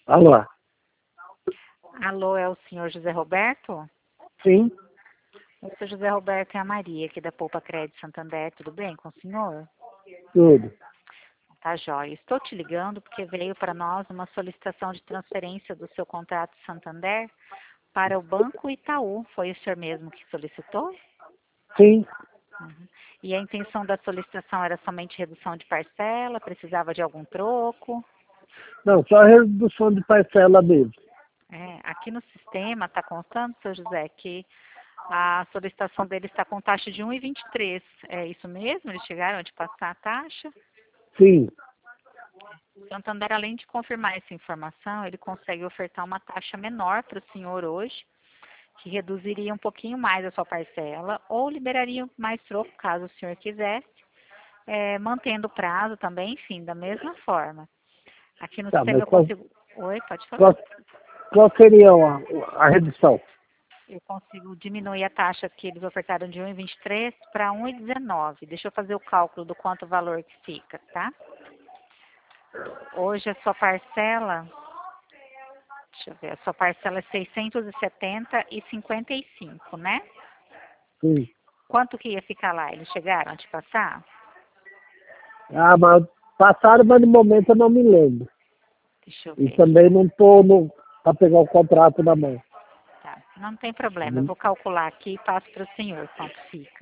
Alô? Alô, é o senhor José Roberto? Sim, Eu sou José Roberto e a Maria, aqui da Poupa Crédito Santander. Tudo bem com o senhor? tudo. Tá jóia. Estou te ligando porque veio para nós uma solicitação de transferência do seu contrato Santander para o Banco Itaú. Foi o senhor mesmo que solicitou? Sim. Uhum. E a intenção da solicitação era somente redução de parcela? Precisava de algum troco? Não, só a redução de parcela mesmo. Aqui no sistema está constando, seu José, que a solicitação dele está com taxa de 1,23. É isso mesmo? Eles chegaram a te passar a taxa? Sim. O Santander, além de confirmar essa informação, ele consegue ofertar uma taxa menor para o senhor hoje, que reduziria um pouquinho mais a sua parcela, ou liberaria mais troco, caso o senhor quisesse, mantendo o prazo também, enfim, da mesma forma. Aqui no Tá, sistema mas eu consigo... Oi, pode falar. qual seria a redução? Eu consigo diminuir a taxa que eles ofertaram de 1,23 para 1,19. Deixa eu fazer o cálculo do quanto o valor que fica, tá? Hoje a sua parcela, deixa eu ver, a sua parcela é 670,55, né? Sim. Quanto que ia ficar lá? Eles chegaram a te passar? Ah, mas passaram, mas no momento eu não me lembro. Deixa eu E ver aqui. também não estou para pegar o contrato na mão. Tá, não tem problema. Eu vou calcular aqui e passo para o senhor quanto fica.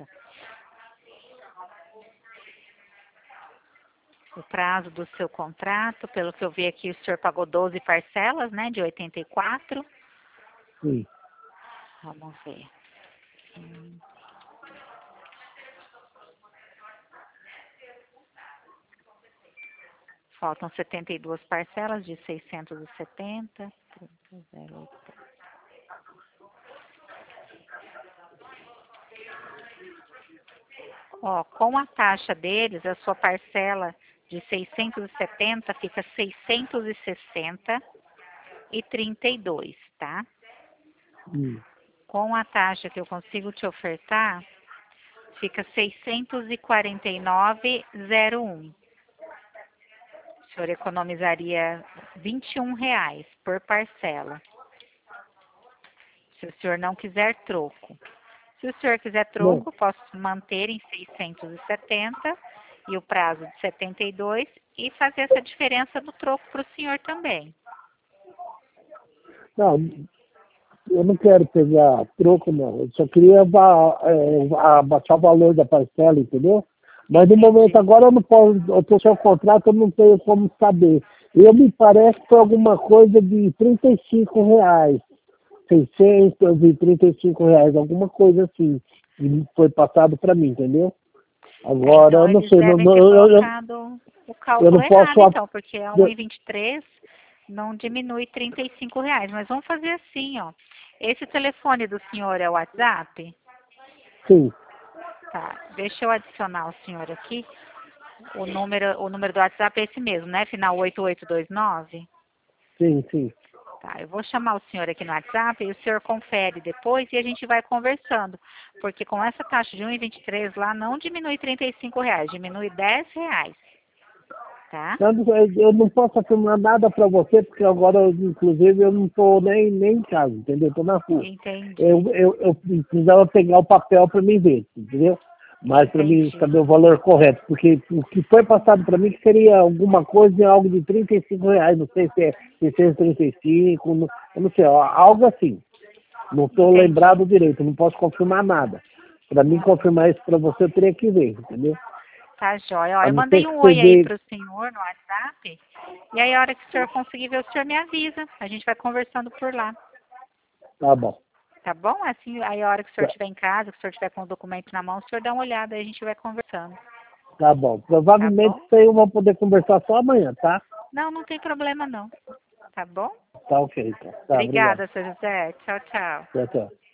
O prazo do seu contrato, pelo que eu vi aqui, o senhor pagou 12 parcelas, né, de 84. Sim. Vamos ver. Faltam 72 parcelas de 670. 30,08. Ó, com a taxa deles, a sua parcela de 670 fica 660,32, tá? Hum. Com a taxa que eu consigo te ofertar, fica 649,01. O senhor economizaria R$ 21 por parcela, se o senhor não quiser troco. Se o senhor quiser Não, troco, posso manter em 670 e o prazo de 72 e fazer essa diferença do troco para o senhor também. não, eu não quero pegar troco, não. Eu só queria abaixar o valor da parcela, entendeu? Mas no momento Entendi. agora eu não posso, eu estou sem o contrato, eu não tenho como saber. Eu me parece que foi alguma coisa de R$ 35. R$ 635, alguma coisa assim, que foi passado para mim, entendeu? Agora, eu Então não eles sei, devem ter colocado o eu cálculo não posso, errado, então, porque a 1,23 não diminui R$ 35. Mas vamos fazer assim, ó. Esse telefone do senhor é o WhatsApp? sim, Tá, deixa eu adicionar o senhor aqui. O número do WhatsApp é esse mesmo, né? Final 8829. sim, sim, Tá, eu vou chamar o senhor aqui no WhatsApp e o senhor confere depois e a gente vai conversando. Porque com essa taxa de 1,23 lá não diminui R$ 35, diminui R$ 10, tá? eu não posso afirmar nada para você, porque agora, inclusive, eu não estou nem em casa, entendeu? Estou na rua. Entendi, Eu precisava pegar o papel para me ver, entendeu? Mas para mim entendi. saber o valor correto, porque o que foi passado para mim que seria alguma coisa, algo de R$ 35, não sei se é 635, eu não sei, algo assim. Não estou Entendi. lembrado direito, não posso confirmar nada. Para mim confirmar isso para você, eu teria que ver, entendeu? Tá jóia. Ó, A eu não ser mandei que um você oi aí dê. pro senhor no WhatsApp. E aí, a hora que o senhor conseguir ver, o senhor me avisa. A gente vai conversando por lá. Tá bom. Tá bom? Assim, aí a hora que o senhor estiver em casa, que o senhor estiver com o documento na mão, o senhor dá uma olhada e a gente vai conversando. Tá bom. Tá Provavelmente bom? isso aí eu vou poder conversar só amanhã, tá? Não, não tem problema não. Tá bom? Tá ok, então. Tá, obrigado. Obrigada, seu José. Tchau, tchau. Tchau, tchau.